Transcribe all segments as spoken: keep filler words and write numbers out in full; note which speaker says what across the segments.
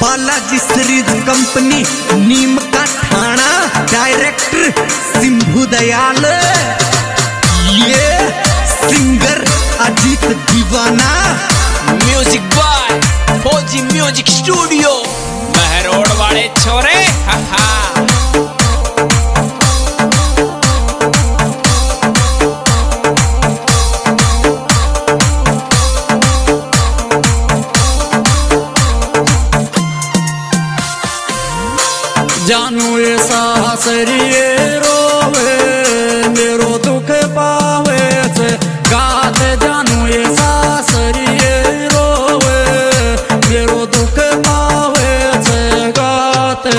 Speaker 1: Balaji series company, नीम का थाना, director सिंभू Dayal, ये singer Ajit Deewana,
Speaker 2: music by Fauji music studio, Behror वाले छोरे। हा हा
Speaker 3: जानू ये सासरिए रोवे मेरो दुख पावे से गाते, जानू ये सासरिए रोवे मेरो दुख पावे से गाते।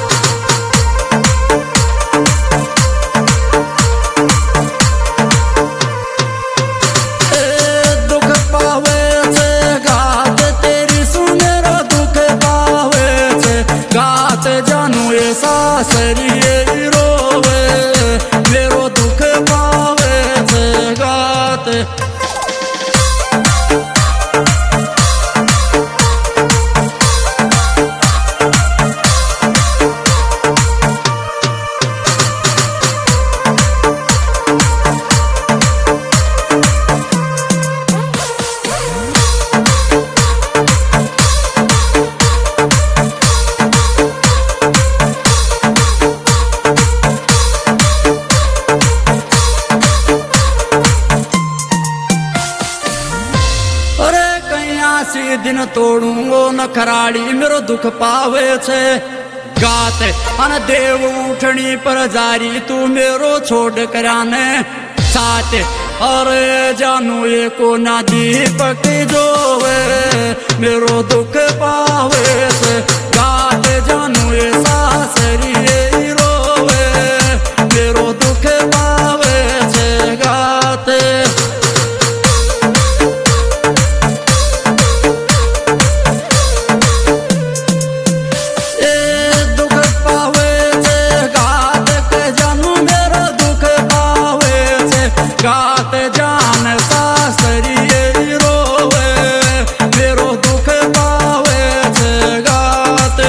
Speaker 3: दुख पावे से गाते, तेरी सुनेरो दुख पावे से गाते, जानू ये सासरिए रोवे मेरो दुख पावे से गाते। सी दिन तोड़ूंगो नखराड़ी मेरो दुख पावे छे गाते, अन देव उठनी पर जारी तू मेरो छोड़ कराने साथ। अरे जानू ये को ना दीपक जोवे मेरो दुख पावे छे गाते, जानू ये सासरिए रोवे मेरो दुख पावे छे गाते। गाते जान सासरिए रोवे मेरो दुख पावे छे गाते।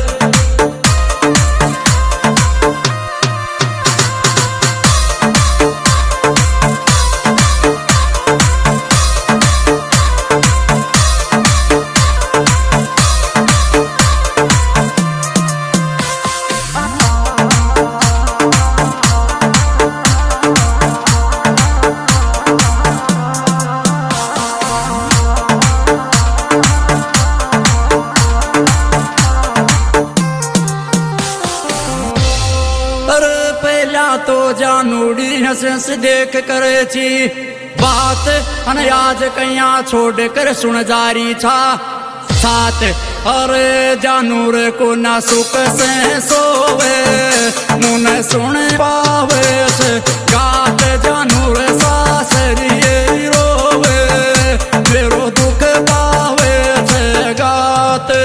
Speaker 3: तो जानूड़ी हंस देख करे छी बात, अन आज कैया छोड़ कर सुन जारी छा साथ। अरे जानू रे को ना सुख से सोवे मुन सुन पावे से गाते, जानू रे सासरिए रोवे मेरो दुख पावे से गाते।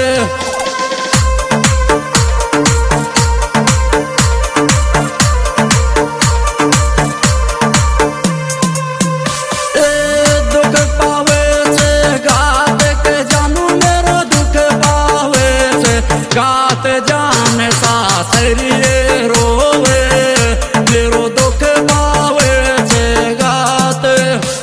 Speaker 3: गाते जान सासरिए रोवे मेरो दुख पावे छे गाते।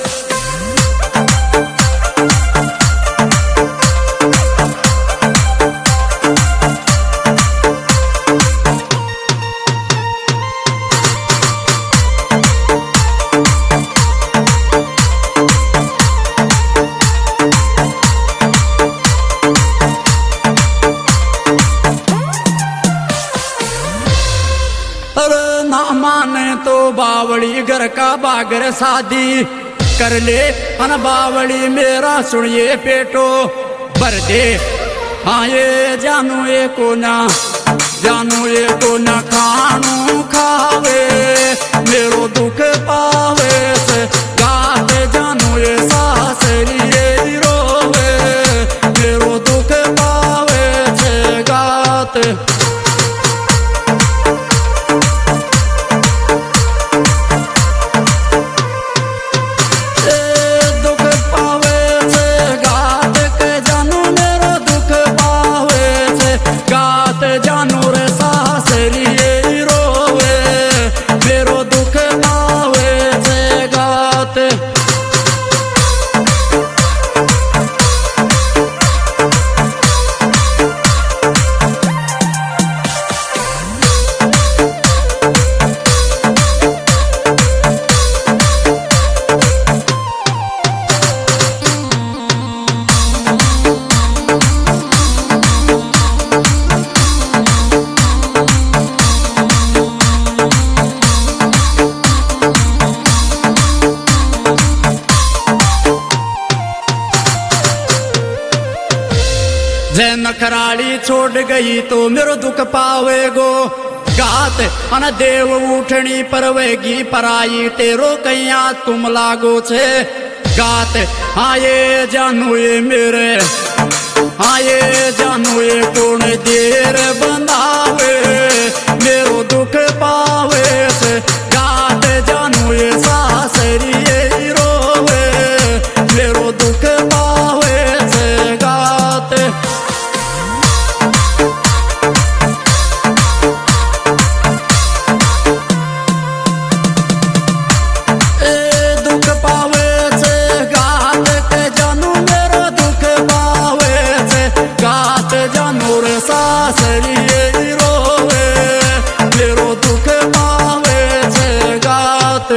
Speaker 3: माने तो बावड़ी घर का बागर शादी कर ले, अन बावड़ी मेरा सुनिए पेटो भर दे। हाँ ये जानू ये को ना जानू ये को ना खानू खावे मेरो दुख पावे से गाते, जानू ये सासरिए रोवे मेरो दुख पावे से गाते। दुख पावे से मैं नखराली छोड़ गई तो मेरो दुख पावेगो। गात अन देव उठनी परवेगी पराई तेरो कैया तुम लागो छे। गात आए जानू ये मेरे आए जानू ये कौन देर बंधावे मेरो दुख पावे से। गात जानू ये सासरी ये रोवे मेरो दुख पावे से। गात सासरी ये रोवे मेरो दुख पावे से। गात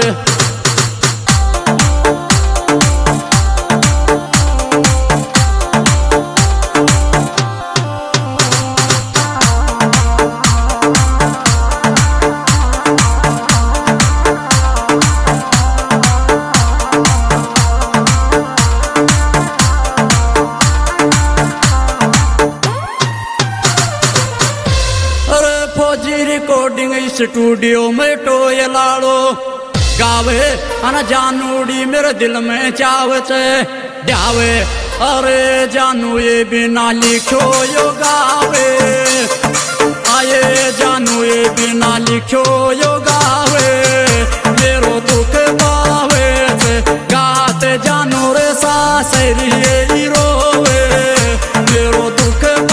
Speaker 3: रिकॉर्डिंग स्टूडियो में टोय लाड़ो गावे अन जानूड़ी मेरे दिल में चावचे ड्यावे। अरे जानू ये बिना लिखो यो गावे आए जानू ये बिना लिखो यो गावे मेरो दुख पावे से। गात जानू रे सासरी ये रोवे मेरो दुख